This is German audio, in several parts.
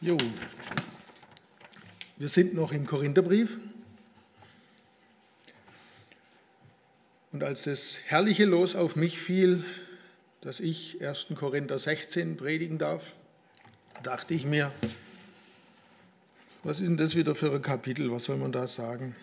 Jo, wir sind noch im Korintherbrief. Und als das herrliche Los auf mich fiel, dass ich 1. Korinther 16 predigen darf, dachte ich mir, was ist denn das wieder für ein Kapitel, was soll man da sagen?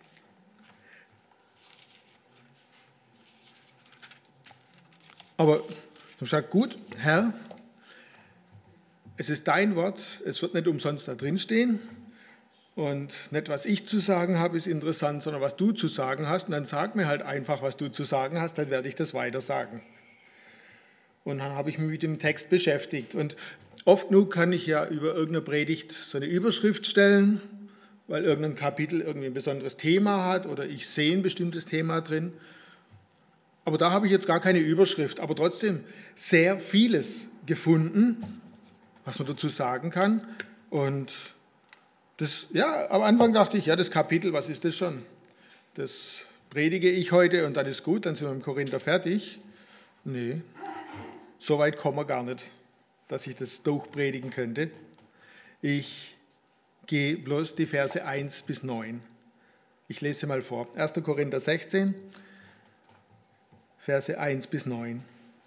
Aber ich habe gesagt, gut, Herr, es ist dein Wort, es wird nicht umsonst da drin stehen und nicht, was ich zu sagen habe, ist interessant, sondern was du zu sagen hast. Und dann sag mir halt einfach, was du zu sagen hast, dann werde ich das weiter sagen. Und dann habe ich mich mit dem Text beschäftigt. Und oft genug kann ich ja über irgendeine Predigt so eine Überschrift stellen, weil irgendein Kapitel irgendwie ein besonderes Thema hat oder ich sehe ein bestimmtes Thema drin. Aber da habe ich jetzt gar keine Überschrift, aber trotzdem sehr vieles gefunden, was man dazu sagen kann. Und das, ja, am Anfang dachte ich, ja, das Kapitel, was ist das schon? Das predige ich heute und dann ist gut, dann sind wir im Korinther fertig. Nee, so weit kommen wir gar nicht, dass ich das durchpredigen könnte. Ich gehe bloß die Verse 1 bis 9. Ich lese mal vor. 1. Korinther 16, Verse 1 bis 9.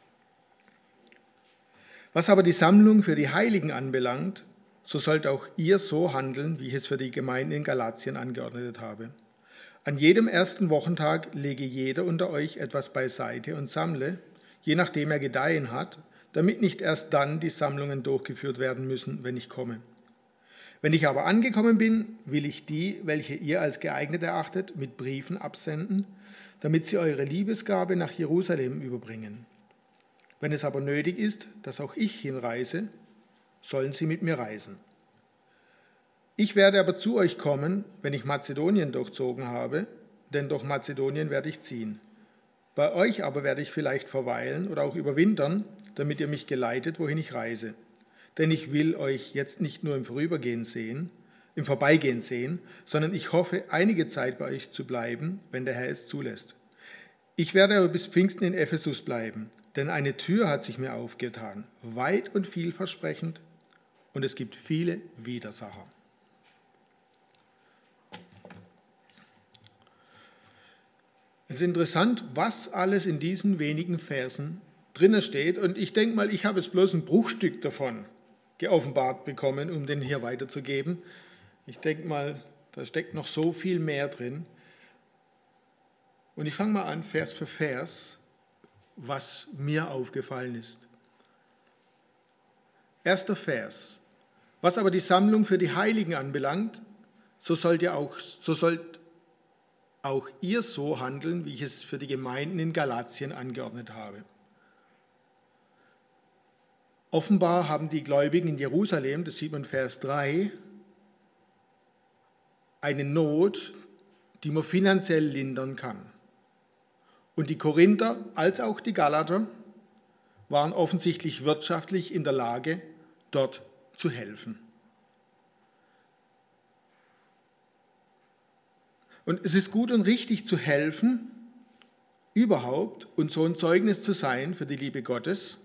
Was aber die Sammlung für die Heiligen anbelangt, so sollt auch ihr so handeln, wie ich es für die Gemeinden in Galatien angeordnet habe. An jedem ersten Wochentag lege jeder unter euch etwas beiseite und sammle, je nachdem er gedeihen hat, damit nicht erst dann die Sammlungen durchgeführt werden müssen, wenn ich komme. Wenn ich aber angekommen bin, will ich die, welche ihr als geeignet erachtet, mit Briefen absenden, damit sie eure Liebesgabe nach Jerusalem überbringen. Wenn es aber nötig ist, dass auch ich hinreise, sollen sie mit mir reisen. Ich werde aber zu euch kommen, wenn ich Mazedonien durchzogen habe, denn durch Mazedonien werde ich ziehen. Bei euch aber werde ich vielleicht verweilen oder auch überwintern, damit ihr mich geleitet, wohin ich reise. Denn ich will euch jetzt nicht nur im Vorbeigehen sehen, sondern ich hoffe, einige Zeit bei euch zu bleiben, wenn der Herr es zulässt. Ich werde aber bis Pfingsten in Ephesus bleiben, denn eine Tür hat sich mir aufgetan, weit und vielversprechend, und es gibt viele Widersacher. Es ist interessant, was alles in diesen wenigen Versen drin steht, und ich denke mal, ich habe jetzt bloß ein Bruchstück davon geoffenbart bekommen, um den hier weiterzugeben. Ich denke mal, da steckt noch so viel mehr drin. Und ich fange mal an, Vers für Vers, was mir aufgefallen ist. Erster Vers. Was aber die Sammlung für die Heiligen anbelangt, so sollt auch ihr so handeln, wie ich es für die Gemeinden in Galatien angeordnet habe. Offenbar haben die Gläubigen in Jerusalem, das sieht man in Vers 3, eine Not, die man finanziell lindern kann. Und die Korinther als auch die Galater waren offensichtlich wirtschaftlich in der Lage, dort zu helfen. Und es ist gut und richtig zu helfen, überhaupt, und so ein Zeugnis zu sein für die Liebe Gottes.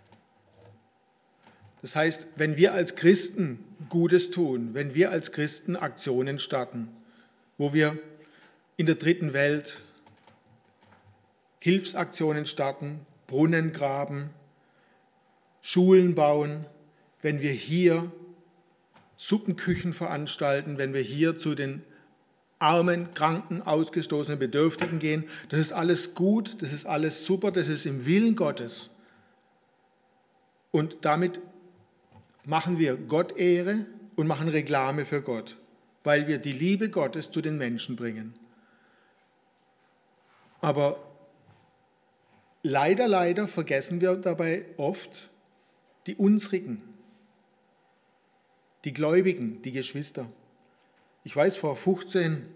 Das heißt, wenn wir als Christen Gutes tun, wenn wir als Christen Aktionen starten, wo wir in der dritten Welt Hilfsaktionen starten, Brunnen graben, Schulen bauen, wenn wir hier Suppenküchen veranstalten, wenn wir hier zu den Armen, Kranken, Ausgestoßenen, Bedürftigen gehen, das ist alles gut, das ist alles super, das ist im Willen Gottes. Und damit machen wir Gott Ehre und machen Reklame für Gott, weil wir die Liebe Gottes zu den Menschen bringen. Aber leider vergessen wir dabei oft die Unsrigen, die Gläubigen, die Geschwister. Ich weiß, vor 15,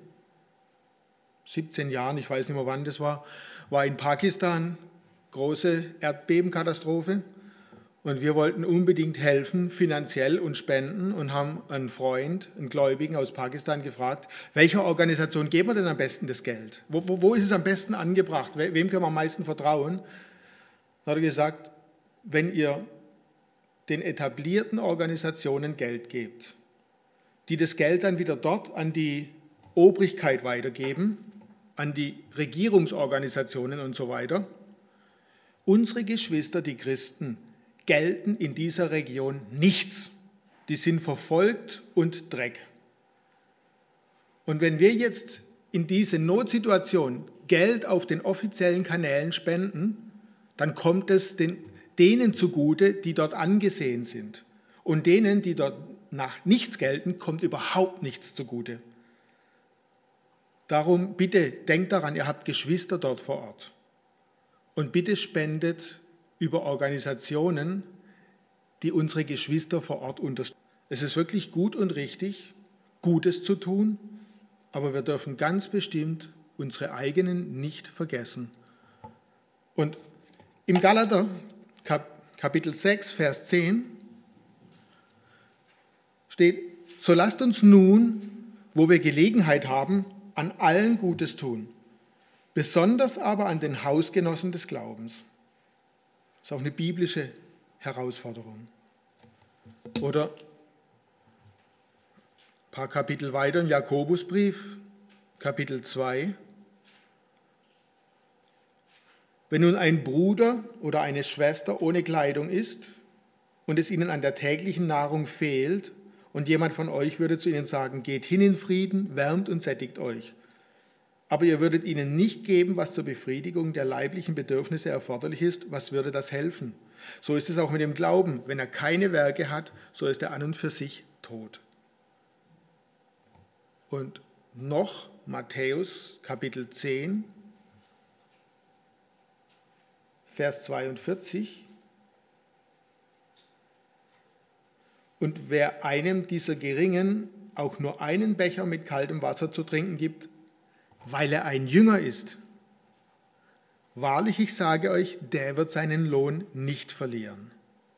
17 Jahren, ich weiß nicht mehr wann das war in Pakistan große Erdbebenkatastrophe und wir wollten unbedingt helfen, finanziell und spenden, und haben einen Freund, einen Gläubigen aus Pakistan gefragt, welcher Organisation geben wir denn am besten das Geld? Wo ist es am besten angebracht? Wem können wir am meisten vertrauen? Dann hat er gesagt, wenn ihr den etablierten Organisationen Geld gebt, die das Geld dann wieder dort an die Obrigkeit weitergeben, an die Regierungsorganisationen und so weiter. Unsere Geschwister, die Christen, gelten in dieser Region nichts. Die sind verfolgt und Dreck. Und wenn wir jetzt in diese Notsituation Geld auf den offiziellen Kanälen spenden, dann kommt es denen zugute, die dort angesehen sind. Und denen, die dort nach nichts gelten, kommt überhaupt nichts zugute. Darum bitte denkt daran, ihr habt Geschwister dort vor Ort. Und bitte spendet über Organisationen, die unsere Geschwister vor Ort unterstützen. Es ist wirklich gut und richtig, Gutes zu tun, aber wir dürfen ganz bestimmt unsere eigenen nicht vergessen. Und im Galater, Kapitel 6, Vers 10, steht, so lasst uns nun, wo wir Gelegenheit haben, an allen Gutes tun, besonders aber an den Hausgenossen des Glaubens. Das ist auch eine biblische Herausforderung. Oder ein paar Kapitel weiter im Jakobusbrief, Kapitel 2. Wenn nun ein Bruder oder eine Schwester ohne Kleidung ist und es ihnen an der täglichen Nahrung fehlt und jemand von euch würde zu ihnen sagen, geht hin in Frieden, wärmt und sättigt euch. Aber ihr würdet ihnen nicht geben, was zur Befriedigung der leiblichen Bedürfnisse erforderlich ist, was würde das helfen? So ist es auch mit dem Glauben. Wenn er keine Werke hat, so ist er an und für sich tot. Und noch Matthäus Kapitel 10, Vers 42. Und wer einem dieser Geringen auch nur einen Becher mit kaltem Wasser zu trinken gibt, weil er ein Jünger ist, wahrlich, ich sage euch, der wird seinen Lohn nicht verlieren.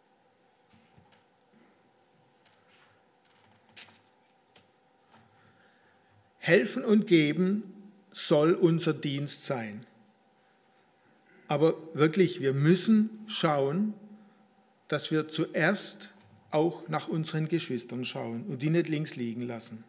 Helfen und geben soll unser Dienst sein. Aber wirklich, wir müssen schauen, dass wir zuerst auch nach unseren Geschwistern schauen und die nicht links liegen lassen.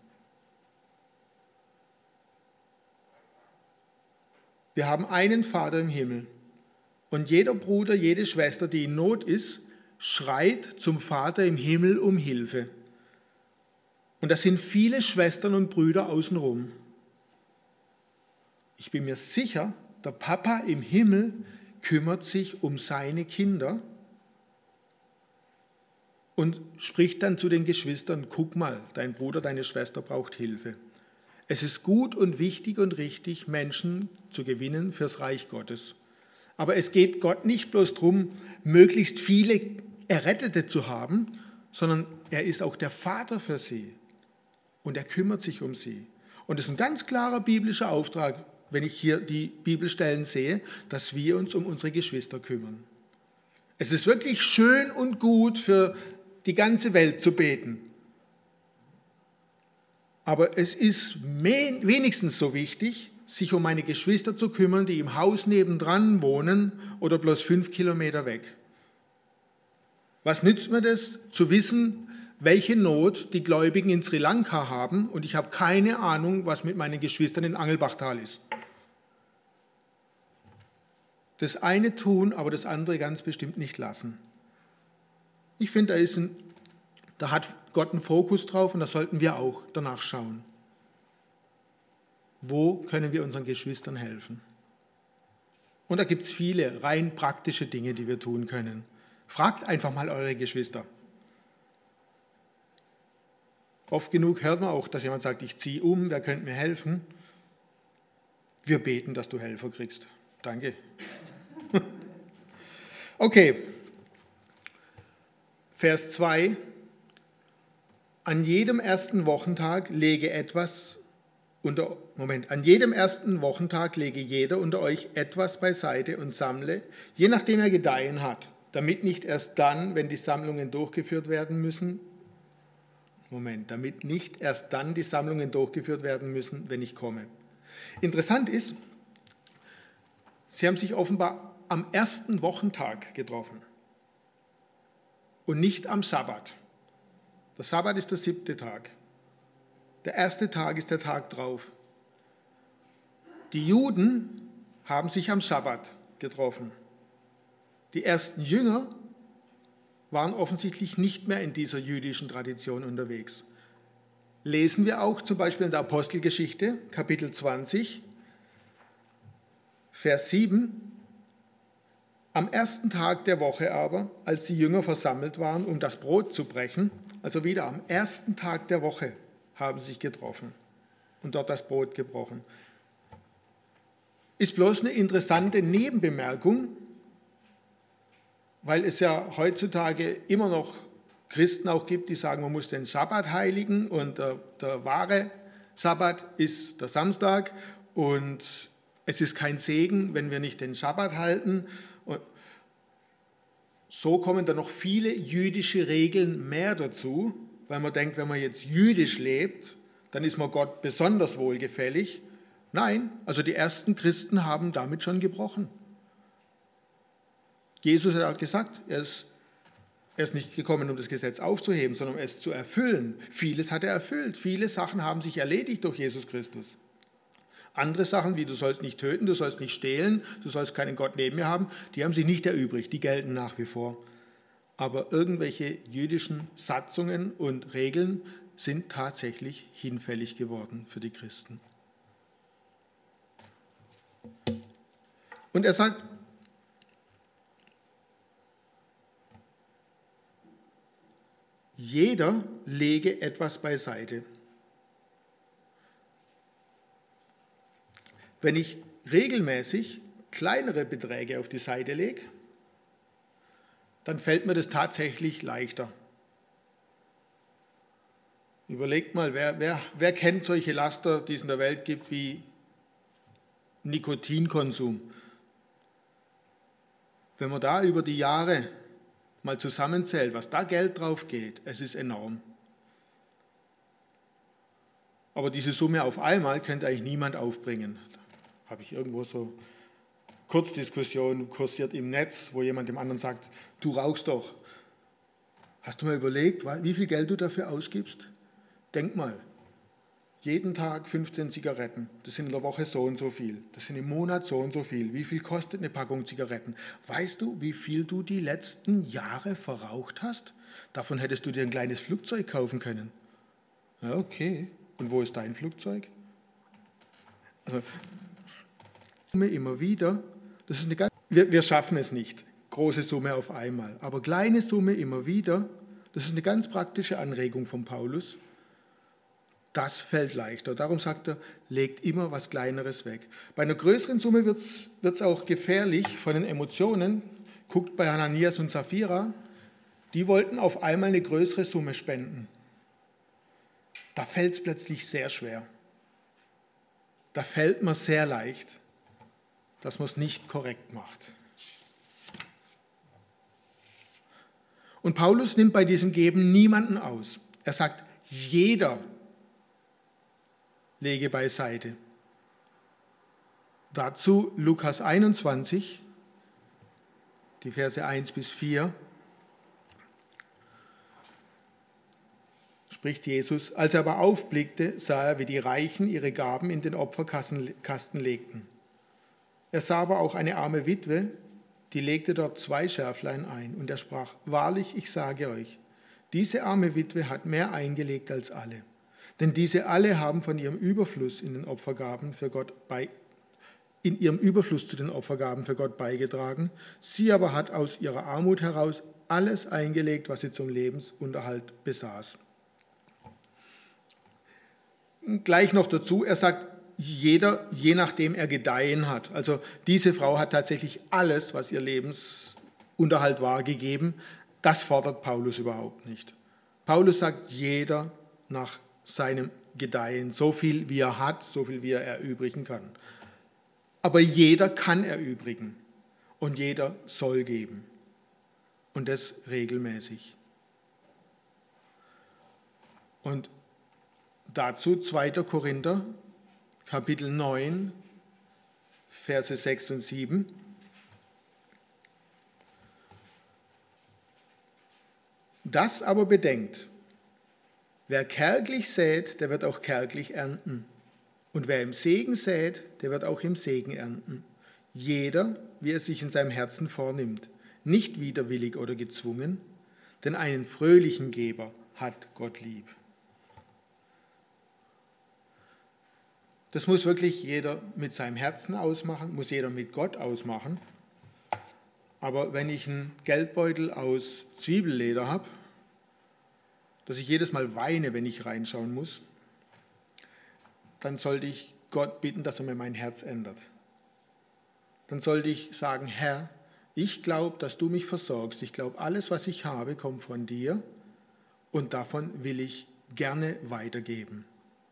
Wir haben einen Vater im Himmel und jeder Bruder, jede Schwester, die in Not ist, schreit zum Vater im Himmel um Hilfe. Und das sind viele Schwestern und Brüder außenrum. Ich bin mir sicher, der Papa im Himmel kümmert sich um seine Kinder und spricht dann zu den Geschwistern, guck mal, dein Bruder, deine Schwester braucht Hilfe. Es ist gut und wichtig und richtig, Menschen zu gewinnen fürs Reich Gottes. Aber es geht Gott nicht bloß darum, möglichst viele Errettete zu haben, sondern er ist auch der Vater für sie und er kümmert sich um sie. Und es ist ein ganz klarer biblischer Auftrag, wenn ich hier die Bibelstellen sehe, dass wir uns um unsere Geschwister kümmern. Es ist wirklich schön und gut für die ganze Welt zu beten. Aber es ist wenigstens so wichtig, sich um meine Geschwister zu kümmern, die im Haus nebendran wohnen oder bloß 5 Kilometer weg. Was nützt mir das, zu wissen, welche Not die Gläubigen in Sri Lanka haben und ich habe keine Ahnung, was mit meinen Geschwistern in Angelbachtal ist. Das eine tun, aber das andere ganz bestimmt nicht lassen. Ich finde, da hat Gott einen Fokus drauf und da sollten wir auch danach schauen. Wo können wir unseren Geschwistern helfen? Und da gibt es viele rein praktische Dinge, die wir tun können. Fragt einfach mal eure Geschwister. Oft genug hört man auch, dass jemand sagt, ich ziehe um, wer könnte mir helfen? Wir beten, dass du Helfer kriegst. Danke. Okay, Vers 2. An jedem ersten Wochentag lege jeder unter euch etwas beiseite und sammle, je nachdem er gedeihen hat, damit nicht erst dann, wenn die Sammlungen durchgeführt werden müssen, wenn ich komme. Interessant ist, sie haben sich offenbar am ersten Wochentag getroffen. und nicht am Sabbat. Der Sabbat ist der 7. Tag. Der 1. Tag ist der Tag drauf. Die Juden haben sich am Sabbat getroffen. Die ersten Jünger waren offensichtlich nicht mehr in dieser jüdischen Tradition unterwegs. Lesen wir auch zum Beispiel in der Apostelgeschichte, Kapitel 20, Vers 7. Am 1. Tag der Woche aber, als die Jünger versammelt waren, um das Brot zu brechen, also wieder am 1. Tag der Woche haben sie sich getroffen und dort das Brot gebrochen. Ist bloß eine interessante Nebenbemerkung, weil es ja heutzutage immer noch Christen auch gibt, die sagen, man muss den Sabbat heiligen und der wahre Sabbat ist der Samstag und es ist kein Segen, wenn wir nicht den Sabbat halten. Und so kommen dann noch viele jüdische Regeln mehr dazu, weil man denkt, wenn man jetzt jüdisch lebt, dann ist man Gott besonders wohlgefällig. Nein, also die ersten Christen haben damit schon gebrochen. Jesus hat gesagt, er ist nicht gekommen, um das Gesetz aufzuheben, sondern um es zu erfüllen. Vieles hat er erfüllt. Viele Sachen haben sich erledigt durch Jesus Christus. Andere Sachen, wie du sollst nicht töten, du sollst nicht stehlen, du sollst keinen Gott neben mir haben, die haben sich nicht erübrigt, die gelten nach wie vor. Aber irgendwelche jüdischen Satzungen und Regeln sind tatsächlich hinfällig geworden für die Christen. Und er sagt, jeder lege etwas beiseite. Wenn ich regelmäßig kleinere Beträge auf die Seite lege, dann fällt mir das tatsächlich leichter. Überlegt mal, wer kennt solche Laster, die es in der Welt gibt, wie Nikotinkonsum? Wenn man da über die Jahre mal zusammenzählt, was da Geld drauf geht, es ist enorm. Aber diese Summe auf einmal könnte eigentlich niemand aufbringen. Da habe ich irgendwo so Kurzdiskussion kursiert im Netz, wo jemand dem anderen sagt, du rauchst doch. Hast du mal überlegt, wie viel Geld du dafür ausgibst? Denk mal, jeden Tag 15 Zigaretten, das sind in der Woche so und so viel, das sind im Monat so und so viel. Wie viel kostet eine Packung Zigaretten? Weißt du, wie viel du die letzten Jahre verraucht hast? Davon hättest du dir ein kleines Flugzeug kaufen können. Ja, okay. Und wo ist dein Flugzeug? Also, immer wieder, das ist wir schaffen es nicht, große Summe auf einmal, aber kleine Summe immer wieder, das ist eine ganz praktische Anregung von Paulus. Das fällt leichter. Darum sagt er, legt immer was Kleineres weg. Bei einer größeren Summe wird es auch gefährlich von den Emotionen. Guckt bei Hananias und Sapphira, die wollten auf einmal eine größere Summe spenden. Da fällt es plötzlich sehr schwer. Da fällt man sehr leicht, dass man es nicht korrekt macht. Und Paulus nimmt bei diesem Geben niemanden aus. Er sagt, jeder lege beiseite. Dazu Lukas 21, die Verse 1 bis 4, spricht Jesus, als er aber aufblickte, sah er, wie die Reichen ihre Gaben in den Opferkasten legten. Er sah aber auch eine arme Witwe, die legte dort 2 Schärflein ein, und er sprach, wahrlich, ich sage euch, diese arme Witwe hat mehr eingelegt als alle. Denn diese alle haben von ihrem Überfluss in den Opfergaben für Gott in ihrem Überfluss zu den Opfergaben für Gott beigetragen. Sie aber hat aus ihrer Armut heraus alles eingelegt, was sie zum Lebensunterhalt besaß. Gleich noch dazu, er sagt, jeder, je nachdem er Gedeihen hat. Also diese Frau hat tatsächlich alles, was ihr Lebensunterhalt war, gegeben. Das fordert Paulus überhaupt nicht. Paulus sagt, jeder nach seinem Gedeihen, so viel wie er hat, so viel wie er erübrigen kann. Aber jeder kann erübrigen und jeder soll geben und das regelmäßig. Und dazu 2. Korinther, Kapitel 9, Verse 6 und 7. Das aber bedenkt, wer kärglich sät, der wird auch kärglich ernten. Und wer im Segen sät, der wird auch im Segen ernten. Jeder, wie er sich in seinem Herzen vornimmt, nicht widerwillig oder gezwungen, denn einen fröhlichen Geber hat Gott lieb. Das muss wirklich jeder mit seinem Herzen ausmachen, muss jeder mit Gott ausmachen. Aber wenn ich einen Geldbeutel aus Zwiebelleder habe, dass ich jedes Mal weine, wenn ich reinschauen muss, dann sollte ich Gott bitten, dass er mir mein Herz ändert. Dann sollte ich sagen, Herr, ich glaube, dass du mich versorgst. Ich glaube, alles, was ich habe, kommt von dir und davon will ich gerne weitergeben.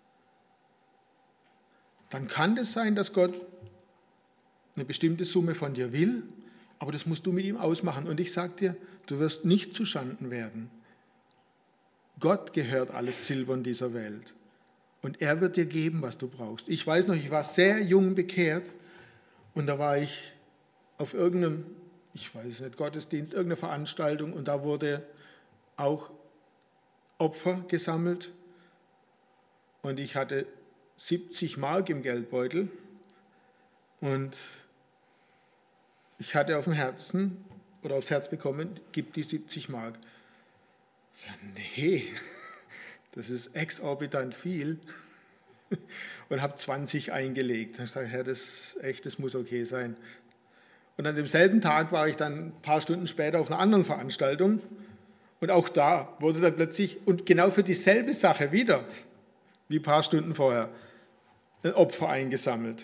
Dann kann es sein, dass Gott eine bestimmte Summe von dir will, aber das musst du mit ihm ausmachen. Und ich sage dir, du wirst nicht zuschanden werden. Gott gehört alles Silbern dieser Welt. Und er wird dir geben, was du brauchst. Ich weiß noch, ich war sehr jung bekehrt und da war ich auf irgendeinem, ich weiß nicht, Gottesdienst, irgendeiner Veranstaltung und da wurde auch Opfer gesammelt und ich hatte 70 Mark im Geldbeutel und ich hatte auf dem Herzen oder aufs Herz bekommen, gib die 70 Mark. Ich sage, nee, das ist exorbitant viel und habe 20 eingelegt. Ich sage, Herr, das muss okay sein. Und an demselben Tag war ich dann ein paar Stunden später auf einer anderen Veranstaltung und auch da wurde dann plötzlich, und genau für dieselbe Sache wieder, wie ein paar Stunden vorher, ein Opfer eingesammelt.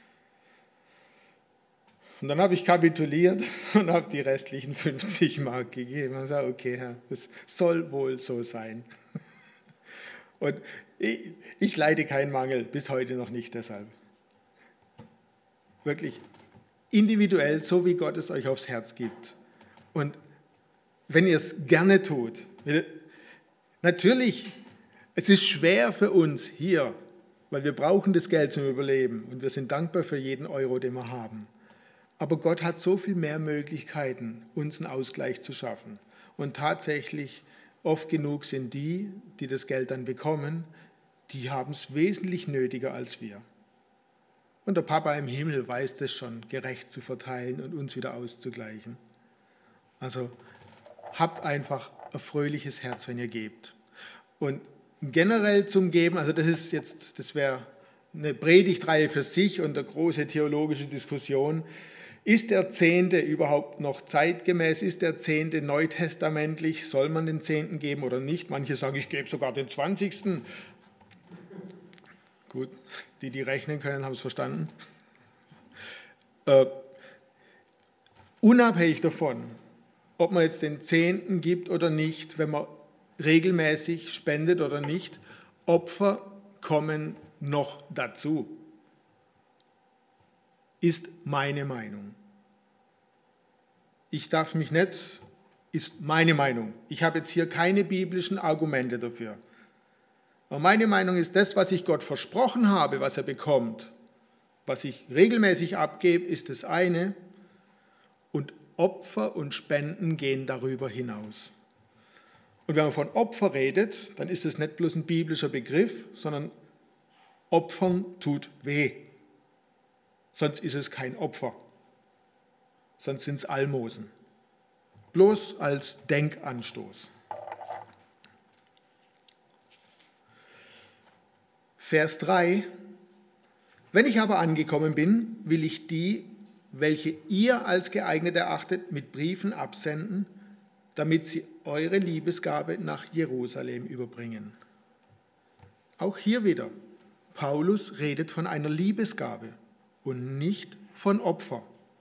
Und dann habe ich kapituliert und habe die restlichen 50 Mark gegeben. Und sage, okay, Herr, das soll wohl so sein. Und ich leide keinen Mangel, bis heute noch nicht deshalb. Wirklich individuell, so wie Gott es euch aufs Herz gibt. Und wenn ihr es gerne tut, natürlich, es ist schwer für uns hier, weil wir brauchen das Geld zum Überleben und wir sind dankbar für jeden Euro, den wir haben. Aber Gott hat so viel mehr Möglichkeiten, uns einen Ausgleich zu schaffen. Und tatsächlich, oft genug sind die das Geld dann bekommen, die haben es wesentlich nötiger als wir. Und der Papa im Himmel weiß das schon, gerecht zu verteilen und uns wieder auszugleichen. Also habt einfach ein fröhliches Herz, wenn ihr gebt. Und generell zum Geben, also das wäre eine Predigtreihe für sich und eine große theologische Diskussion. Ist der Zehnte überhaupt noch zeitgemäß? Ist der Zehnte neutestamentlich? Soll man den Zehnten geben oder nicht? Manche sagen, ich gebe sogar den 20. Gut, die rechnen können, haben es verstanden. Unabhängig davon, ob man jetzt den Zehnten gibt oder nicht, wenn man regelmäßig spendet oder nicht, Opfer kommen noch dazu. Ist meine Meinung. Ich darf mich nicht, ist meine Meinung. Ich habe jetzt hier keine biblischen Argumente dafür. Aber meine Meinung ist, das, was ich Gott versprochen habe, was er bekommt, was ich regelmäßig abgebe, ist das eine. Und Opfer und Spenden gehen darüber hinaus. Und wenn man von Opfer redet, dann ist es nicht bloß ein biblischer Begriff, sondern Opfern tut weh. Sonst ist es kein Opfer. Sonst sind es Almosen. Bloß als Denkanstoß. Vers 3. Wenn ich aber angekommen bin, will ich die, welche ihr als geeignet erachtet, mit Briefen absenden, damit sie eure Liebesgabe nach Jerusalem überbringen. Auch hier wieder, Paulus redet von einer Liebesgabe und nicht von Opfer.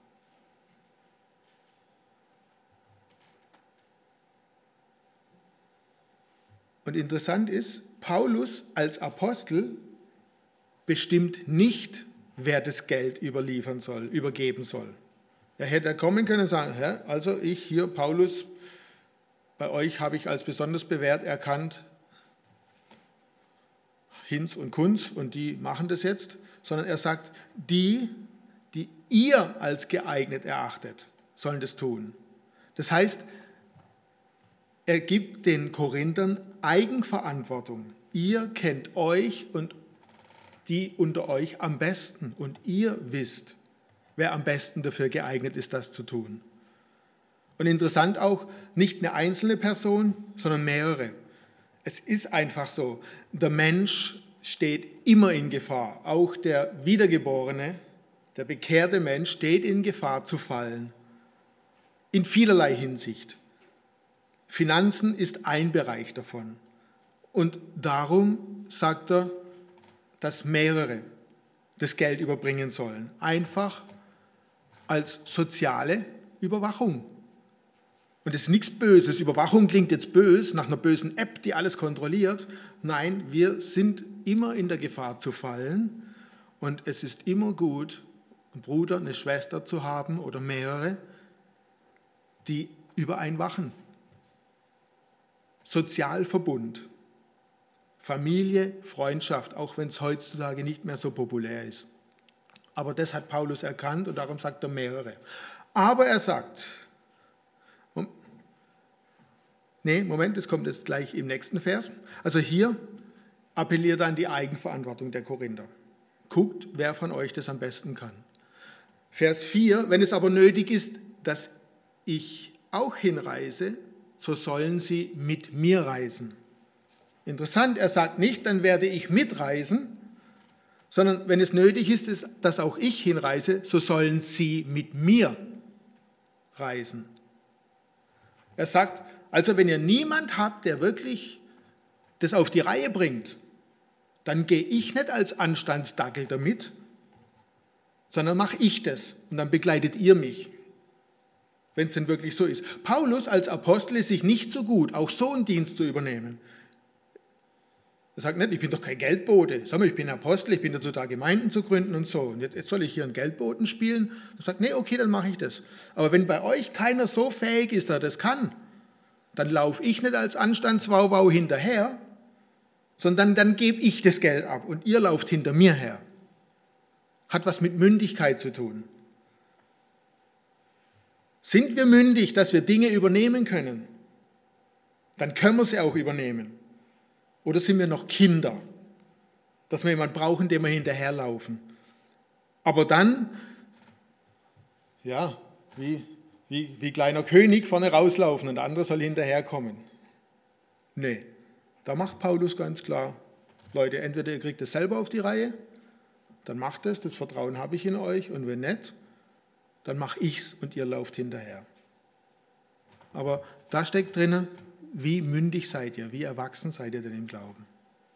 Und interessant ist, Paulus als Apostel bestimmt nicht, wer das Geld übergeben soll. Er hätte kommen können und sagen, also ich hier, Paulus, bei euch habe ich als besonders bewährt erkannt, Hinz und Kunz, und die machen das jetzt, sondern er sagt, die ihr als geeignet erachtet, sollen das tun. Das heißt, er gibt den Korinthern Eigenverantwortung. Ihr kennt euch und die unter euch am besten und ihr wisst, wer am besten dafür geeignet ist, das zu tun. Und interessant auch, nicht eine einzelne Person, sondern mehrere. Es ist einfach so, der Mensch steht immer in Gefahr. Auch der Wiedergeborene, der bekehrte Mensch steht in Gefahr zu fallen. In vielerlei Hinsicht. Finanzen ist ein Bereich davon. Und darum sagt er, dass mehrere das Geld überbringen sollen. Einfach als soziale Überwachung. Und das ist nichts Böses. Überwachung klingt jetzt böse, nach einer bösen App, die alles kontrolliert. Nein, wir sind immer in der Gefahr zu fallen. Und es ist immer gut, einen Bruder, eine Schwester zu haben oder mehrere, die über einen wachen. Sozialverbund, Familie, Freundschaft, auch wenn es heutzutage nicht mehr so populär ist. Aber das hat Paulus erkannt und darum sagt er mehrere. Aber er sagt, das kommt jetzt gleich im nächsten Vers. Also hier appelliert er an die Eigenverantwortung der Korinther. Guckt, wer von euch das am besten kann. Vers 4, wenn es aber nötig ist, dass ich auch hinreise, so sollen sie mit mir reisen. Interessant, er sagt nicht, dann werde ich mitreisen, sondern wenn es nötig ist, dass auch ich hinreise, so sollen sie mit mir reisen. Er sagt, also wenn ihr niemand habt, der wirklich das auf die Reihe bringt, dann gehe ich nicht als Anstandsdackel damit, sondern mache ich das und dann begleitet ihr mich, wenn es denn wirklich so ist. Paulus als Apostel ist sich nicht so gut, auch so einen Dienst zu übernehmen. Er sagt nicht, ich bin doch kein Geldbote. Sag mal, ich bin Apostel, ich bin dazu da, Gemeinden zu gründen und so. Und jetzt soll ich hier einen Geldboten spielen? Er sagt, nee, okay, dann mache ich das. Aber wenn bei euch keiner so fähig ist, der das kann, dann laufe ich nicht als Anstandswauwau hinterher, sondern dann gebe ich das Geld ab und ihr lauft hinter mir her. Hat was mit Mündigkeit zu tun. Sind wir mündig, dass wir Dinge übernehmen können? Dann können wir sie auch übernehmen. Oder sind wir noch Kinder, dass wir jemanden brauchen, dem wir hinterherlaufen? Aber dann, ja, wie kleiner König vorne rauslaufen und der andere soll hinterherkommen. Nee, da macht Paulus ganz klar, Leute, entweder ihr kriegt es selber auf die Reihe, dann macht es, das Vertrauen habe ich in euch, und wenn nicht, dann mache ich es und ihr lauft hinterher. Aber da steckt drin, wie mündig seid ihr, wie erwachsen seid ihr denn im Glauben?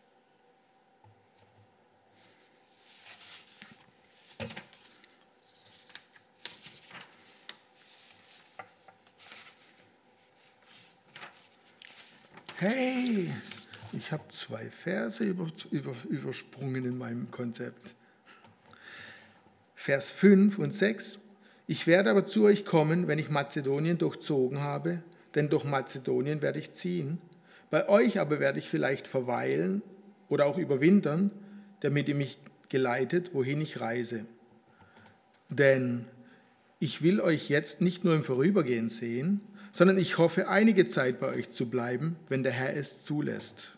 Hey, ich habe 2 Verse übersprungen in meinem Konzept. Vers 5 und 6. Ich werde aber zu euch kommen, wenn ich Mazedonien durchzogen habe, denn durch Mazedonien werde ich ziehen. Bei euch aber werde ich vielleicht verweilen oder auch überwintern, damit ihr mich geleitet, wohin ich reise. Denn ich will euch jetzt nicht nur im Vorübergehen sehen, sondern ich hoffe, einige Zeit bei euch zu bleiben, wenn der Herr es zulässt.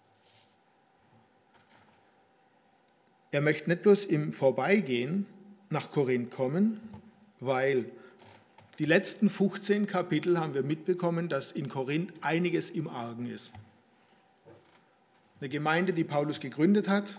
Er möchte nicht bloß im Vorbeigehen nach Korinth kommen, weil die letzten 15 Kapitel haben wir mitbekommen, dass in Korinth einiges im Argen ist. Eine Gemeinde, die Paulus gegründet hat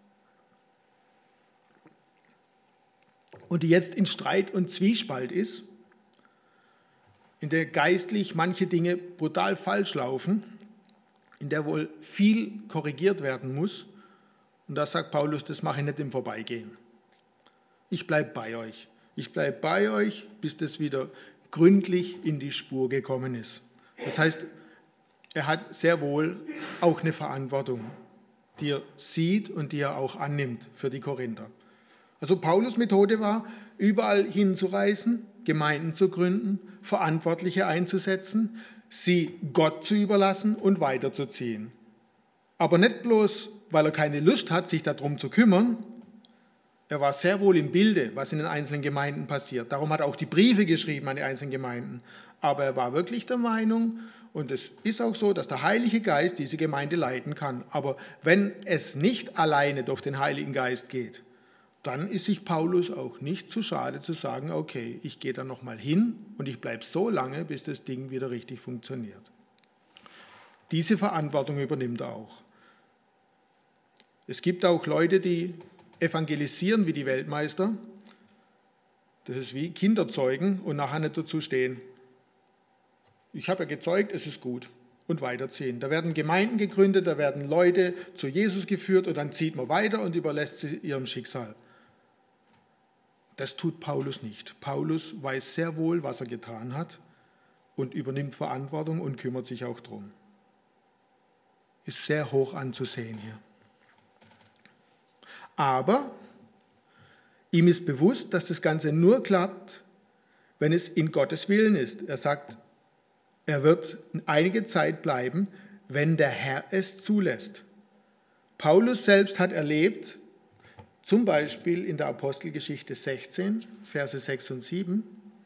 und die jetzt in Streit und Zwiespalt ist, in der geistlich manche Dinge brutal falsch laufen, in der wohl viel korrigiert werden muss. Und da sagt Paulus, das mache ich nicht im Vorbeigehen. Ich bleibe bei euch. Ich bleibe bei euch, bis das wieder gründlich in die Spur gekommen ist. Das heißt, er hat sehr wohl auch eine Verantwortung, die er sieht und die er auch annimmt für die Korinther. Also Paulus' Methode war, überall hinzureisen, Gemeinden zu gründen, Verantwortliche einzusetzen, sie Gott zu überlassen und weiterzuziehen. Aber nicht bloß, weil er keine Lust hat, sich darum zu kümmern. Er war sehr wohl im Bilde, was in den einzelnen Gemeinden passiert. Darum hat er auch die Briefe geschrieben an die einzelnen Gemeinden. Aber er war wirklich der Meinung, und es ist auch so, dass der Heilige Geist diese Gemeinde leiten kann. Aber wenn es nicht alleine durch den Heiligen Geist geht, dann ist sich Paulus auch nicht zu schade zu sagen, okay, ich gehe da nochmal hin und ich bleibe so lange, bis das Ding wieder richtig funktioniert. Diese Verantwortung übernimmt er auch. Es gibt auch Leute, die evangelisieren wie die Weltmeister. Das ist wie Kinder zeugen und nachher nicht dazu stehen. Ich habe ja gezeugt, es ist gut. Und weiterziehen. Da werden Gemeinden gegründet, da werden Leute zu Jesus geführt und dann zieht man weiter und überlässt sie ihrem Schicksal. Das tut Paulus nicht. Paulus weiß sehr wohl, was er getan hat und übernimmt Verantwortung und kümmert sich auch drum. Ist sehr hoch anzusehen hier. Aber ihm ist bewusst, dass das Ganze nur klappt, wenn es in Gottes Willen ist. Er sagt, er wird einige Zeit bleiben, wenn der Herr es zulässt. Paulus selbst hat erlebt, zum Beispiel in der Apostelgeschichte 16, Verse 6 und 7,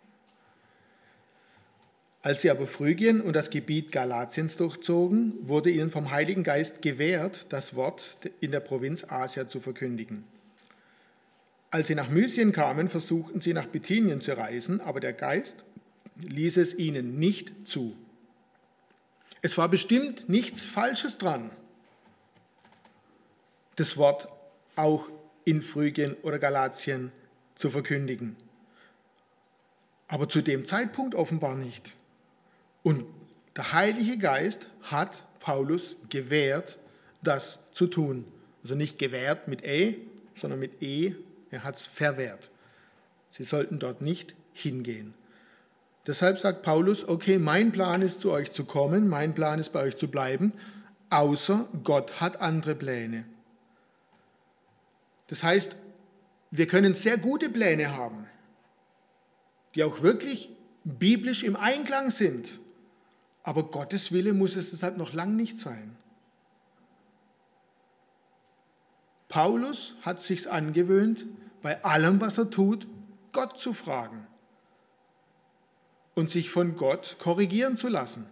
als sie aber Phrygien und das Gebiet Galatiens durchzogen, wurde ihnen vom Heiligen Geist gewährt, das Wort in der Provinz Asia zu verkündigen. Als sie nach Mysien kamen, versuchten sie nach Bithynien zu reisen, aber der Geist ließ es ihnen nicht zu. Es war bestimmt nichts Falsches dran, das Wort auch in Phrygien oder Galatien zu verkündigen. Aber zu dem Zeitpunkt offenbar nicht. Und der Heilige Geist hat Paulus gewährt, das zu tun. Also nicht gewährt mit E, sondern mit E. Er hat es verwehrt. Sie sollten dort nicht hingehen. Deshalb sagt Paulus, okay, mein Plan ist, zu euch zu kommen, mein Plan ist, bei euch zu bleiben, außer Gott hat andere Pläne. Das heißt, wir können sehr gute Pläne haben, die auch wirklich biblisch im Einklang sind. Aber Gottes Wille muss es deshalb noch lang nicht sein. Paulus hat sich angewöhnt, bei allem, was er tut, Gott zu fragen und sich von Gott korrigieren zu lassen.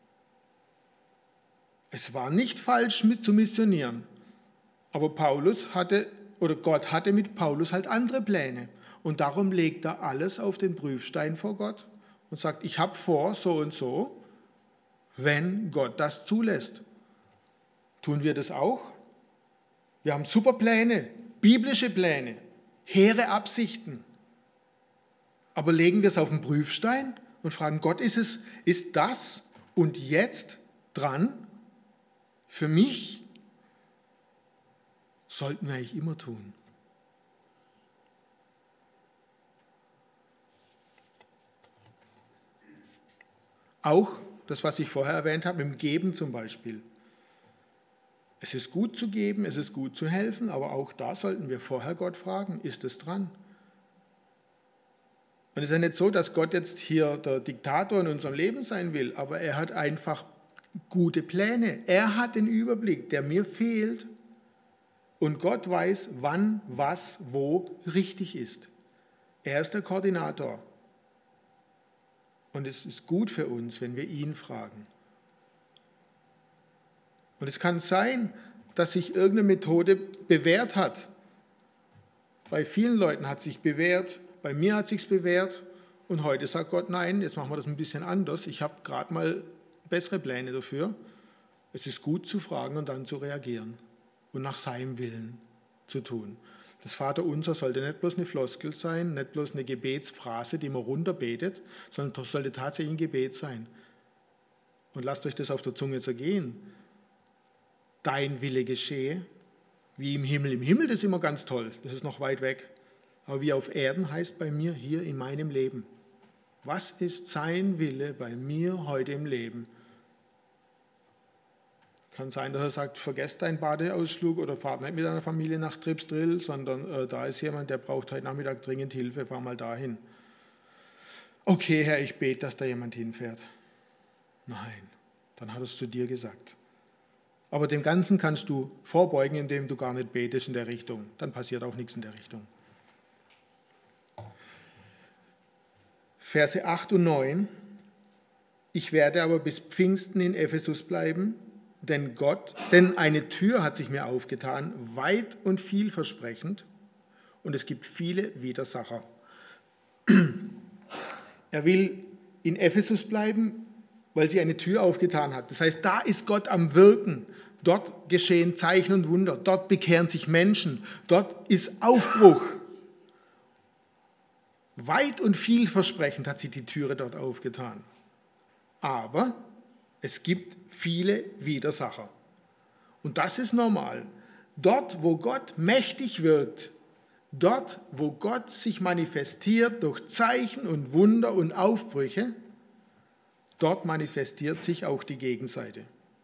Es war nicht falsch, zu missionieren, aber Gott hatte mit Paulus halt andere Pläne. Und darum legt er alles auf den Prüfstein vor Gott und sagt, ich habe vor, so und so, wenn Gott das zulässt. Tun wir das auch? Wir haben super Pläne, biblische Pläne, hehre Absichten. Aber legen wir es auf den Prüfstein und fragen Gott, ist das und jetzt dran für mich? Sollten wir eigentlich immer tun. Auch das, was ich vorher erwähnt habe, mit dem Geben zum Beispiel. Es ist gut zu geben, es ist gut zu helfen, aber auch da sollten wir vorher Gott fragen, ist es dran? Und es ist ja nicht so, dass Gott jetzt hier der Diktator in unserem Leben sein will, aber er hat einfach gute Pläne. Er hat den Überblick, der mir fehlt. Und Gott weiß, wann, was, wo richtig ist. Er ist der Koordinator. Und es ist gut für uns, wenn wir ihn fragen. Und es kann sein, dass sich irgendeine Methode bewährt hat. Bei vielen Leuten hat es sich bewährt, bei mir hat es sich bewährt. Und heute sagt Gott, nein, jetzt machen wir das ein bisschen anders. Ich habe gerade mal bessere Pläne dafür. Es ist gut zu fragen und dann zu reagieren und nach seinem Willen zu tun. Das Vaterunser sollte nicht bloß eine Floskel sein, nicht bloß eine Gebetsphrase, die man runterbetet, sondern das sollte tatsächlich ein Gebet sein. Und lasst euch das auf der Zunge zergehen. Dein Wille geschehe, wie im Himmel. Im Himmel, das ist immer ganz toll, das ist noch weit weg. Aber wie auf Erden heißt bei mir hier in meinem Leben. Was ist sein Wille bei mir heute im Leben? Kann sein, dass er sagt, vergesst deinen Badeausflug oder fahrt nicht mit deiner Familie nach Tripsdrill, sondern da ist jemand, der braucht heute Nachmittag dringend Hilfe, fahr mal dahin. Okay, Herr, ich bete, dass da jemand hinfährt. Nein, dann hat er es zu dir gesagt. Aber dem Ganzen kannst du vorbeugen, indem du gar nicht betest in der Richtung. Dann passiert auch nichts in der Richtung. Verse 8 und 9. Ich werde aber bis Pfingsten in Ephesus bleiben, denn eine Tür hat sich mir aufgetan, weit und vielversprechend, und es gibt viele Widersacher. Er will in Ephesus bleiben, weil sie eine Tür aufgetan hat. Das heißt, da ist Gott am Wirken. Dort geschehen Zeichen und Wunder. Dort bekehren sich Menschen. Dort ist Aufbruch. Weit und vielversprechend hat sie die Türe dort aufgetan. Aber es gibt viele Widersacher. Und das ist normal. Dort, wo Gott mächtig wirkt, dort, wo Gott sich manifestiert durch Zeichen und Wunder und Aufbrüche, dort manifestiert sich auch die Gegenseite.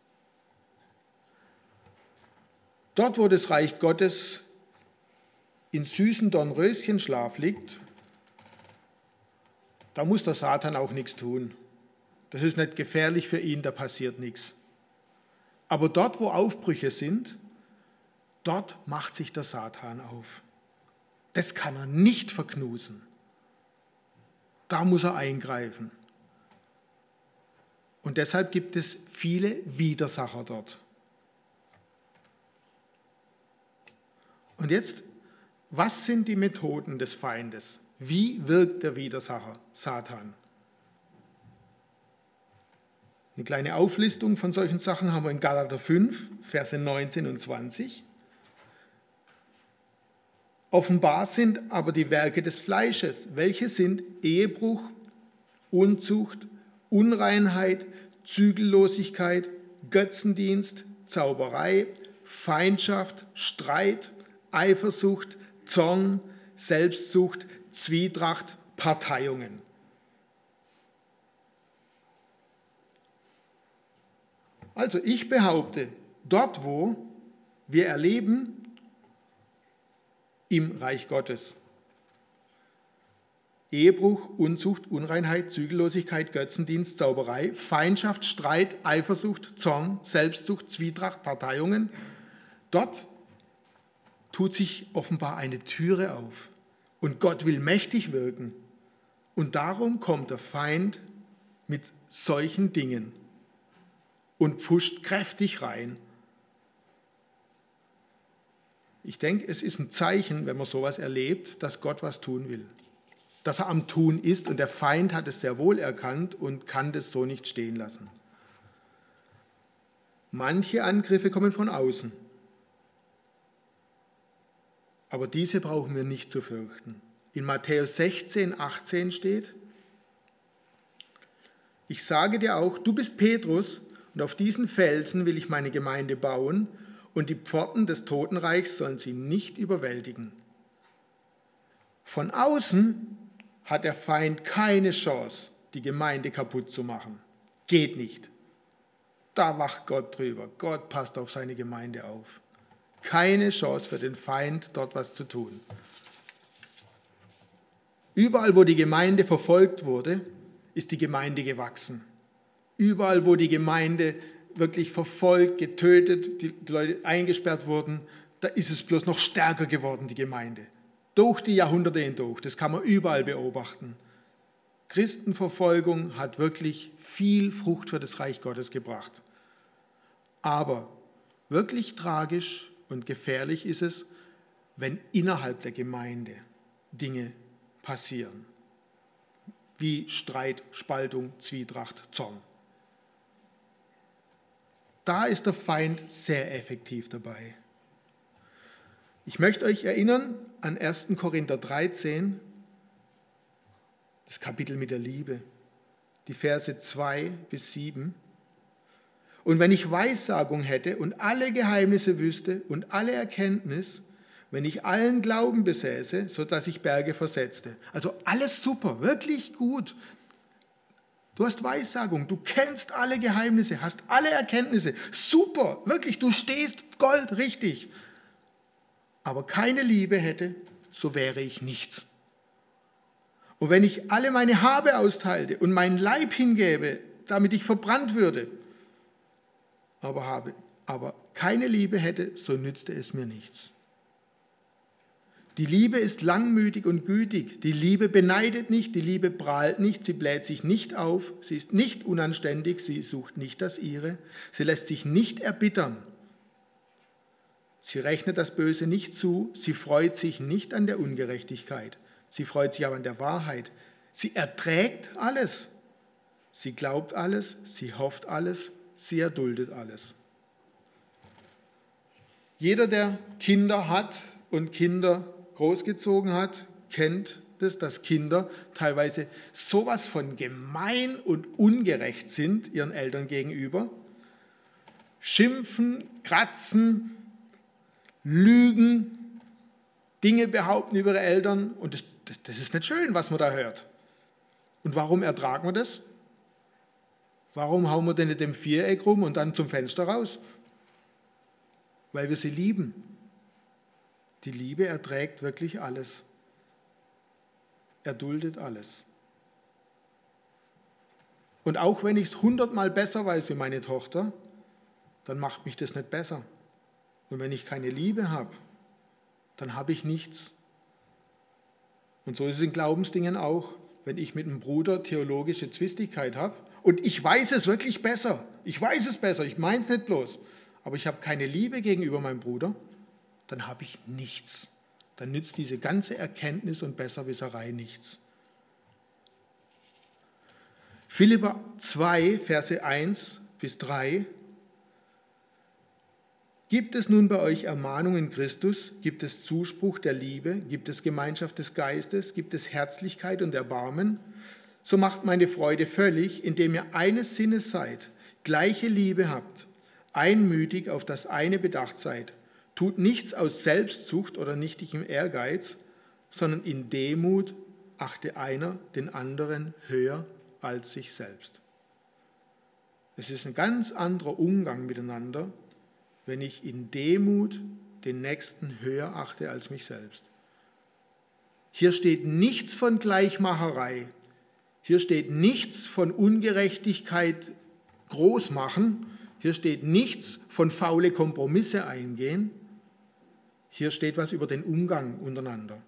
Dort, wo das Reich Gottes in süßen Dornröschenschlaf liegt, da muss der Satan auch nichts tun. Das ist nicht gefährlich für ihn, da passiert nichts. Aber dort, wo Aufbrüche sind, dort macht sich der Satan auf. Das kann er nicht verknusen. Da muss er eingreifen. Und deshalb gibt es viele Widersacher dort. Und jetzt, was sind die Methoden des Feindes? Wie wirkt der Widersacher, Satan? Eine kleine Auflistung von solchen Sachen haben wir in Galater 5, Verse 19 und 20. Offenbar sind aber die Werke des Fleisches, welche sind Ehebruch, Unzucht, Unreinheit, Zügellosigkeit, Götzendienst, Zauberei, Feindschaft, Streit, Eifersucht, Zorn, Selbstsucht, Zwietracht, Parteiungen. Also ich behaupte, dort wo wir erleben im Reich Gottes Ehebruch, Unzucht, Unreinheit, Zügellosigkeit, Götzendienst, Zauberei, Feindschaft, Streit, Eifersucht, Zorn, Selbstsucht, Zwietracht, Parteiungen, dort tut sich offenbar eine Türe auf und Gott will mächtig wirken. Und darum kommt der Feind mit solchen Dingen und pfuscht kräftig rein. Ich denke, es ist ein Zeichen, wenn man sowas erlebt, dass Gott was tun will. Dass er am Tun ist und der Feind hat es sehr wohl erkannt und kann das so nicht stehen lassen. Manche Angriffe kommen von außen. Aber diese brauchen wir nicht zu fürchten. In Matthäus 16, 18 steht: Ich sage dir auch, du bist Petrus, und auf diesen Felsen will ich meine Gemeinde bauen, und die Pforten des Totenreichs sollen sie nicht überwältigen. Von außen hat der Feind keine Chance, die Gemeinde kaputt zu machen. Geht nicht. Da wacht Gott drüber. Gott passt auf seine Gemeinde auf. Keine Chance für den Feind, dort was zu tun. Überall, wo die Gemeinde verfolgt wurde, ist die Gemeinde gewachsen. Überall, wo die Gemeinde wirklich verfolgt, getötet, die Leute eingesperrt wurden, da ist es bloß noch stärker geworden, die Gemeinde. Durch die Jahrhunderte hindurch, das kann man überall beobachten. Christenverfolgung hat wirklich viel Frucht für das Reich Gottes gebracht. Aber wirklich tragisch und gefährlich ist es, wenn innerhalb der Gemeinde Dinge passieren, wie Streit, Spaltung, Zwietracht, Zorn. Da ist der Feind sehr effektiv dabei. Ich möchte euch erinnern an 1. Korinther 13, das Kapitel mit der Liebe, die Verse 2 bis 7. Und wenn ich Weissagung hätte und alle Geheimnisse wüsste und alle Erkenntnis, wenn ich allen Glauben besäße, sodass ich Berge versetzte. Also alles super, wirklich gut. Du hast Weissagung, du kennst alle Geheimnisse, hast alle Erkenntnisse. Super, wirklich, du stehst Gold, richtig. Aber keine Liebe hätte, so wäre ich nichts. Und wenn ich alle meine Habe austeilte und meinen Leib hingäbe, damit ich verbrannt würde, aber keine Liebe hätte, so nützte es mir nichts. Die Liebe ist langmütig und gütig. Die Liebe beneidet nicht, die Liebe prahlt nicht, sie bläht sich nicht auf, sie ist nicht unanständig, sie sucht nicht das Ihre, sie lässt sich nicht erbittern. Sie rechnet das Böse nicht zu, sie freut sich nicht an der Ungerechtigkeit, sie freut sich aber an der Wahrheit. Sie erträgt alles, sie glaubt alles, sie hofft alles, sie erduldet alles. Jeder, der Kinder hat und Kinder großgezogen hat, kennt das, dass Kinder teilweise sowas von gemein und ungerecht sind ihren Eltern gegenüber. Schimpfen, kratzen, lügen, Dinge behaupten über ihre Eltern. Und das ist nicht schön, was man da hört. Und warum ertragen wir das? Warum hauen wir denn nicht im Viereck rum und dann zum Fenster raus? Weil wir sie lieben. Die Liebe erträgt wirklich alles. Erduldet alles. Und auch wenn ich es 100-mal besser weiß wie meine Tochter, dann macht mich das nicht besser. Und wenn ich keine Liebe habe, dann habe ich nichts. Und so ist es in Glaubensdingen auch, wenn ich mit einem Bruder theologische Zwistigkeit habe und ich weiß es wirklich besser, ich meine es nicht bloß, aber ich habe keine Liebe gegenüber meinem Bruder, dann habe ich nichts. Dann nützt diese ganze Erkenntnis und Besserwisserei nichts. Philipper 2, Verse 1 bis 3. Gibt es nun bei euch Ermahnung in Christus? Gibt es Zuspruch der Liebe? Gibt es Gemeinschaft des Geistes? Gibt es Herzlichkeit und Erbarmen? So macht meine Freude völlig, indem ihr eines Sinnes seid, gleiche Liebe habt, einmütig auf das eine bedacht seid. Tut nichts aus Selbstsucht oder nichtigem Ehrgeiz, sondern in Demut achte einer den anderen höher als sich selbst. Es ist ein ganz anderer Umgang miteinander, wenn ich in Demut den Nächsten höher achte als mich selbst. Hier steht nichts von Gleichmacherei, hier steht nichts von Ungerechtigkeit großmachen, hier steht nichts von faule Kompromisse eingehen, hier steht was über den Umgang untereinander.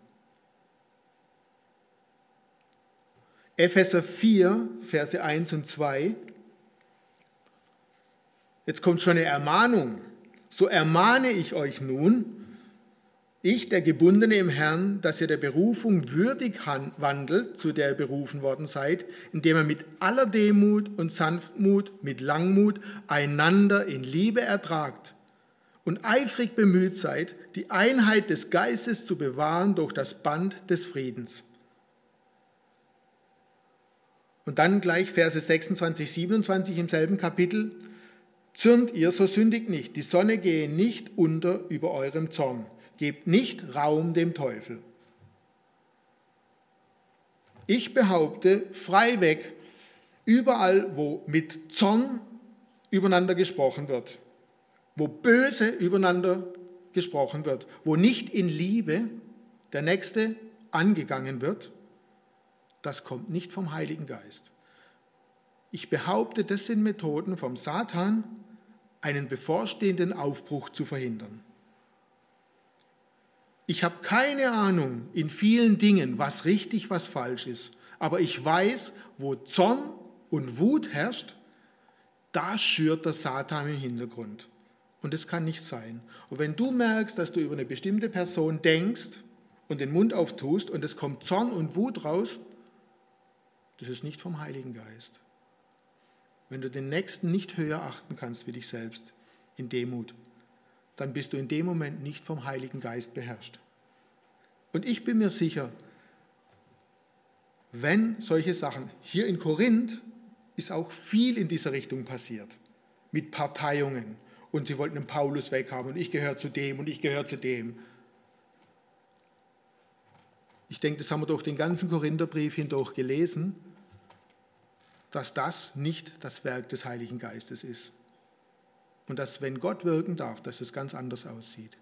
Epheser 4, Verse 1 und 2. Jetzt kommt schon eine Ermahnung. So ermahne ich euch nun, ich, der Gebundene im Herrn, dass ihr der Berufung würdig wandelt, zu der ihr berufen worden seid, indem ihr mit aller Demut und Sanftmut, mit Langmut einander in Liebe ertragt und eifrig bemüht seid, die Einheit des Geistes zu bewahren durch das Band des Friedens. Und dann gleich Verse 26, 27 im selben Kapitel. Zürnt ihr, so sündigt nicht, die Sonne gehe nicht unter über eurem Zorn. Gebt nicht Raum dem Teufel. Ich behaupte freiweg, überall, wo mit Zorn übereinander gesprochen wird, wo böse übereinander gesprochen wird, wo nicht in Liebe der Nächste angegangen wird, das kommt nicht vom Heiligen Geist. Ich behaupte, das sind Methoden vom Satan, einen bevorstehenden Aufbruch zu verhindern. Ich habe keine Ahnung in vielen Dingen, was richtig, was falsch ist. Aber ich weiß, wo Zorn und Wut herrscht, da schürt der Satan im Hintergrund. Und das kann nicht sein. Und wenn du merkst, dass du über eine bestimmte Person denkst und den Mund auftust und es kommt Zorn und Wut raus, das ist nicht vom Heiligen Geist. Wenn du den Nächsten nicht höher achten kannst wie dich selbst, in Demut, dann bist du in dem Moment nicht vom Heiligen Geist beherrscht. Und ich bin mir sicher, wenn solche Sachen, hier in Korinth ist auch viel in dieser Richtung passiert, mit Parteiungen. Und sie wollten den Paulus weghaben und ich gehöre zu dem und ich gehöre zu dem. Ich denke, das haben wir durch den ganzen Korintherbrief hindurch gelesen, dass das nicht das Werk des Heiligen Geistes ist. Und dass, wenn Gott wirken darf, dass es ganz anders aussieht.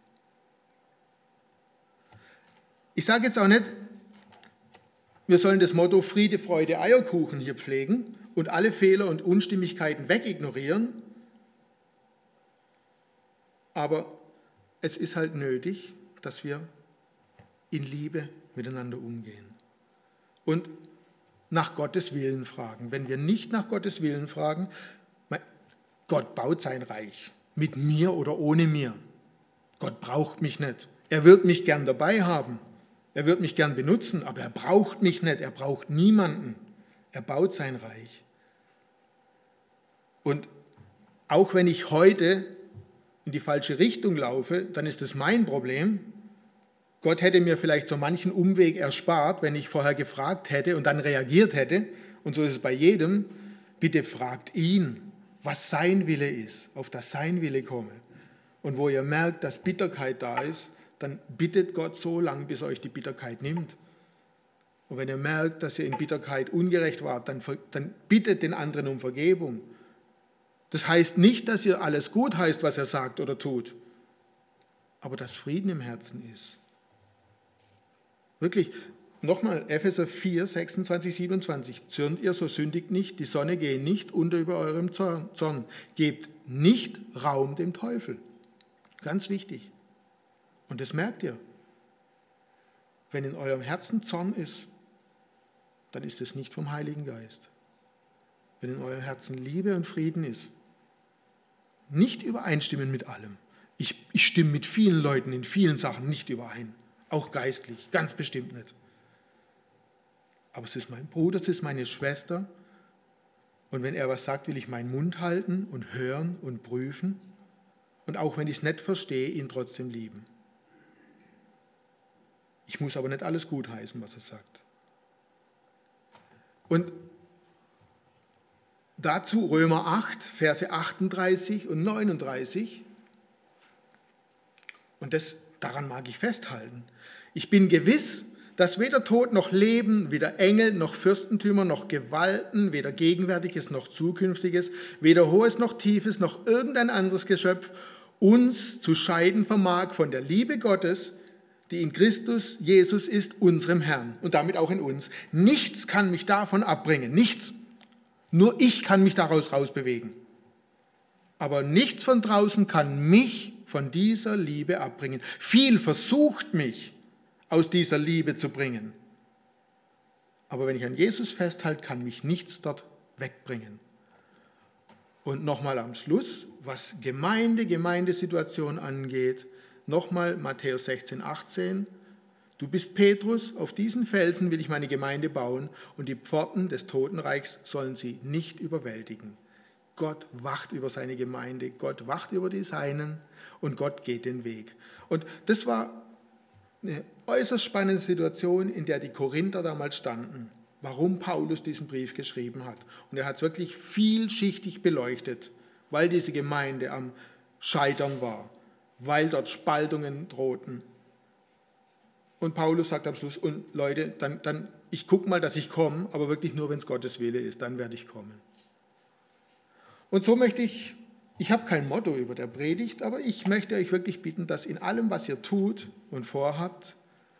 Ich sage jetzt auch nicht, wir sollen das Motto Friede, Freude, Eierkuchen hier pflegen und alle Fehler und Unstimmigkeiten wegignorieren. Aber es ist halt nötig, dass wir in Liebe miteinander umgehen. Und nach Gottes Willen fragen. Wenn wir nicht nach Gottes Willen fragen, Gott baut sein Reich, mit mir oder ohne mir. Gott braucht mich nicht. Er wird mich gern dabei haben. Er wird mich gern benutzen, aber er braucht mich nicht. Er braucht niemanden. Er baut sein Reich. Und auch wenn ich heute in die falsche Richtung laufe, dann ist das mein Problem. Gott hätte mir vielleicht so manchen Umweg erspart, wenn ich vorher gefragt hätte und dann reagiert hätte. Und so ist es bei jedem. Bitte fragt ihn, was sein Wille ist, auf das sein Wille komme. Und wo ihr merkt, dass Bitterkeit da ist, dann bittet Gott so lange, bis euch die Bitterkeit nimmt. Und wenn ihr merkt, dass ihr in Bitterkeit ungerecht wart, dann bittet den anderen um Vergebung. Das heißt nicht, dass ihr alles gut heißt, was er sagt oder tut, aber dass Frieden im Herzen ist. Wirklich, nochmal, Epheser 4, 26, 27. Zürnt ihr, so sündigt nicht, die Sonne gehe nicht unter über eurem Zorn. Gebt nicht Raum dem Teufel. Ganz wichtig. Und das merkt ihr. Wenn in eurem Herzen Zorn ist, dann ist es nicht vom Heiligen Geist. Wenn in eurem Herzen Liebe und Frieden ist, nicht übereinstimmen mit allem. Ich stimme mit vielen Leuten in vielen Sachen nicht überein. Auch geistlich, ganz bestimmt nicht. Aber es ist mein Bruder, es ist meine Schwester. Und wenn er was sagt, will ich meinen Mund halten und hören und prüfen. Und auch wenn ich es nicht verstehe, ihn trotzdem lieben. Ich muss aber nicht alles gutheißen, was er sagt. Und dazu Römer 8, Verse 38 und 39. Und daran mag ich festhalten. Ich bin gewiss, dass weder Tod noch Leben, weder Engel noch Fürstentümer noch Gewalten, weder Gegenwärtiges noch Zukünftiges, weder Hohes noch Tiefes noch irgendein anderes Geschöpf uns zu scheiden vermag von der Liebe Gottes, die in Christus Jesus ist, unserem Herrn und damit auch in uns. Nichts kann mich davon abbringen, nichts. Nur ich kann mich daraus rausbewegen. Aber nichts von draußen kann mich von dieser Liebe abbringen. Viel versucht mich, aus dieser Liebe zu bringen. Aber wenn ich an Jesus festhalte, kann mich nichts dort wegbringen. Und nochmal am Schluss, was Gemeindesituation angeht, nochmal Matthäus 16, 18. Du bist Petrus, auf diesen Felsen will ich meine Gemeinde bauen und die Pforten des Totenreichs sollen sie nicht überwältigen. Gott wacht über seine Gemeinde, Gott wacht über die Seinen und Gott geht den Weg. Und das war eine äußerst spannende Situation, in der die Korinther damals standen, warum Paulus diesen Brief geschrieben hat. Und er hat es wirklich vielschichtig beleuchtet, weil diese Gemeinde am Scheitern war, weil dort Spaltungen drohten. Und Paulus sagt am Schluss, und Leute, dann ich gucke mal, dass ich komme, aber wirklich nur, wenn es Gottes Wille ist, dann werde ich kommen. Und so möchte ich habe kein Motto über der Predigt, aber ich möchte euch wirklich bitten, dass in allem, was ihr tut und vorhabt,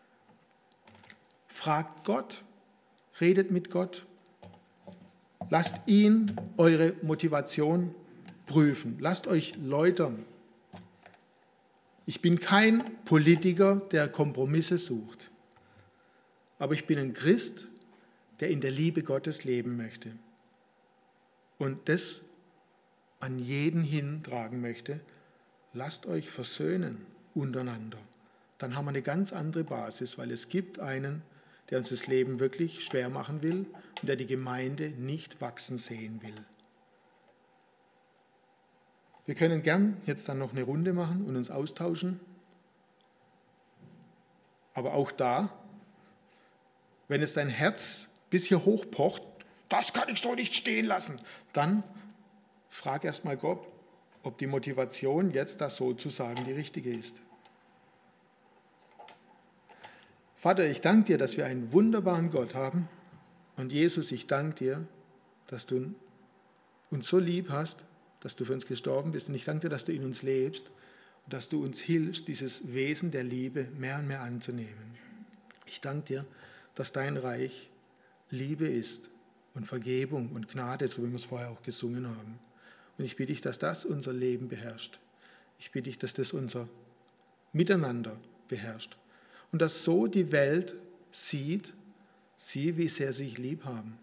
fragt Gott, redet mit Gott, lasst ihn eure Motivation prüfen, lasst euch läutern. Ich bin kein Politiker, der Kompromisse sucht, aber ich bin ein Christ, der in der Liebe Gottes leben möchte und das an jeden hintragen möchte. Lasst euch versöhnen untereinander. Dann haben wir eine ganz andere Basis, weil es gibt einen, der uns das Leben wirklich schwer machen will und der die Gemeinde nicht wachsen sehen will. Wir können gern jetzt dann noch eine Runde machen und uns austauschen. Aber auch da, wenn es dein Herz bis hier hoch pocht, das kann ich so nicht stehen lassen, dann frag erst mal Gott, ob die Motivation, jetzt das so zu sagen, die richtige ist. Vater, ich danke dir, dass wir einen wunderbaren Gott haben. Und Jesus, ich danke dir, dass du uns so lieb hast, dass du für uns gestorben bist. Und ich danke dir, dass du in uns lebst und dass du uns hilfst, dieses Wesen der Liebe mehr und mehr anzunehmen. Ich danke dir, dass dein Reich Liebe ist und Vergebung und Gnade, so wie wir es vorher auch gesungen haben. Und ich bitte dich, dass das unser Leben beherrscht. Ich bitte dich, dass das unser Miteinander beherrscht. und dass so die Welt sieht, sieh, wie sehr sie sich lieb haben.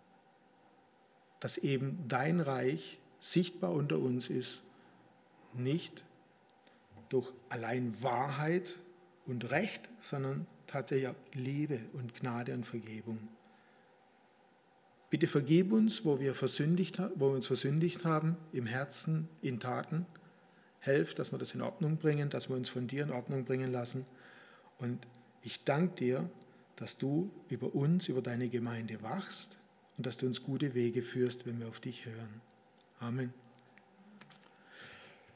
Dass eben dein Reich sichtbar unter uns ist, nicht durch allein Wahrheit und Recht, sondern tatsächlich auch Liebe und Gnade und Vergebung. Bitte vergib uns, wo wir uns versündigt haben, im Herzen, in Taten. Helf, dass wir das in Ordnung bringen, dass wir uns von dir in Ordnung bringen lassen. Und ich danke dir, dass du über uns, über deine Gemeinde wachst und dass du uns gute Wege führst, wenn wir auf dich hören. Amen.